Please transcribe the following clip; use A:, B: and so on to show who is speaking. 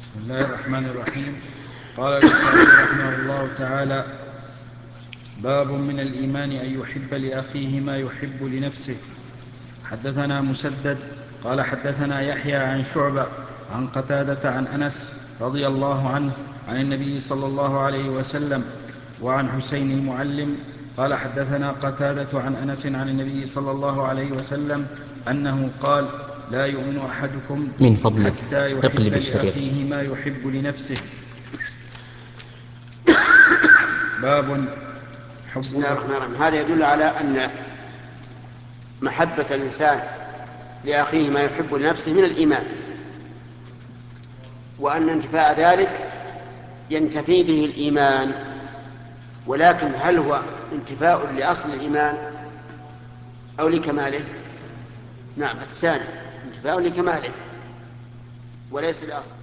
A: بسم الله الرحمن الرحيم. قال البخاري رحمه الله تعالى: باب من الإيمان أن يحب لأخيه ما يحب لنفسه. حدثنا مسدد قال حدثنا يحيى عن شعبة عن قتادة عن أنس رضي الله عنه عن النبي صلى الله عليه وسلم وعن حسين المعلم قال حدثنا قتادة عن أنس عن النبي صلى الله عليه وسلم أنه قال: لا يؤمن أحدكم
B: من فضلك
A: حتى يحب
B: اقلب الشريط.
A: لأخيه ما يحب لنفسه. باب حب
C: بسم الله الرحمن الرحيم. هذا يدل على أن محبة الإنسان لأخيه ما يحب لنفسه من الإيمان، وأن انتفاء ذلك ينتفي به الإيمان، ولكن هل هو انتفاء لأصل الإيمان أو لكماله؟ نعم، الثاني انتفاء لكماله وليس لأصل.